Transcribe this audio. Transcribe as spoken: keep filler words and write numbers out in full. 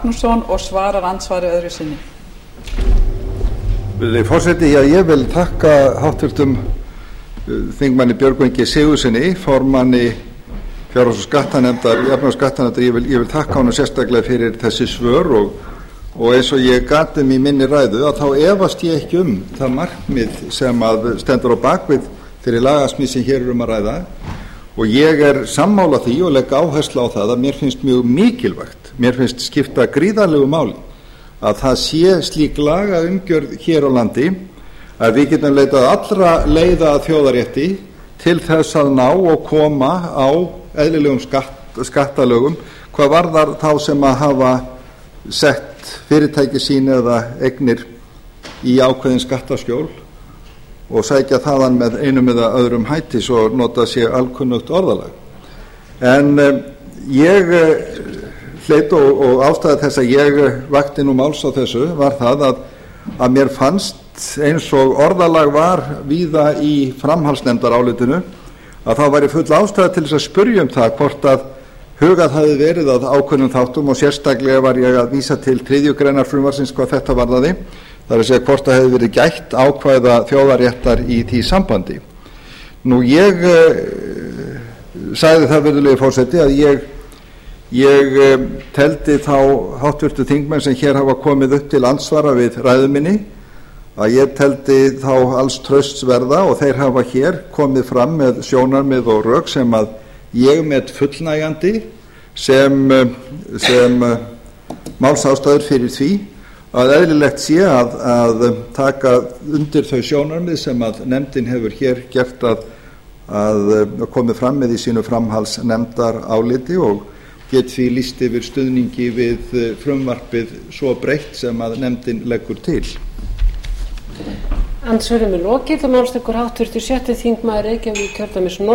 Magnússon og svarar andsvari öðru sinni. Virðulegi forseti, já, ég vil þakka háttvirtum þingmanni Björgvini G. Sigurðssyni, formanni fjárhags- og skattanefndar, efnahags- og skattanefndar. Ég vil, ég vil þakka honum sérstaklega fyrir þessi svör og, og eins og ég gat um í minni ræðu að þá efast ég ekki um það markmið sem að stendur á bakvið fyrir lagasmíð sem hér er um að ræða, og ég er sammála því og legg áherslu á það að mér finnst mjög mikilvægt, mér finnst skipta gríðarlegu máli að það sé slík lagaumgjörð hér á landi að við getum leitað allra leiða að þjóðarétti til þess að ná og koma á eðlilegum skatt, skattalögum hvað varðar þá sem að hafa sett fyrirtæki sín eða eignir í ákveðin skattaskjól og sækja þaðan með einum eða öðrum hætti, svo nota sér alkunnugt orðalag. En um, ég hleit og, og ástæða þess að ég vakti nú máls á þessu var það að, að mér fannst eins og orðalag var víða í framhaldsnefndarálitinu að þá væri full ástæða til þess að spyrja um það hvort að hugað hafi verið að ákveðnum þáttum, og sérstaklega var ég að vísa til þriðju greinar frumvarpsins hvað þetta varðaði, það er að segja hvort það hefði verið gætt ákvæða þjóðaréttar í því sambandi. Nú ég uh, sagði það, virðulegi forseti, að ég, ég uh, teldi þá háttvirtu þingmenn sem hér hafa komið upp til andsvara við ræðu minni, að ég teldi þá alls trausts verða, og þeir hafa hér komið fram með sjónarmið og rök sem að ég met fullnægjandi sem, sem uh, málsástæður fyrir því að eðlilegt sé að, að taka undir þau sjónarmið sem að nefndin hefur hér gert að, að komið fram með í sínu framhaldsnefndar áliti, og get því lýst yfir stuðningi við frumvarpið svo breytt sem að nefndin leggur til. Andsvörum er lokið og málstökkur háttvirtur sjötti þingmaður Reykjavík kjördæmis norður.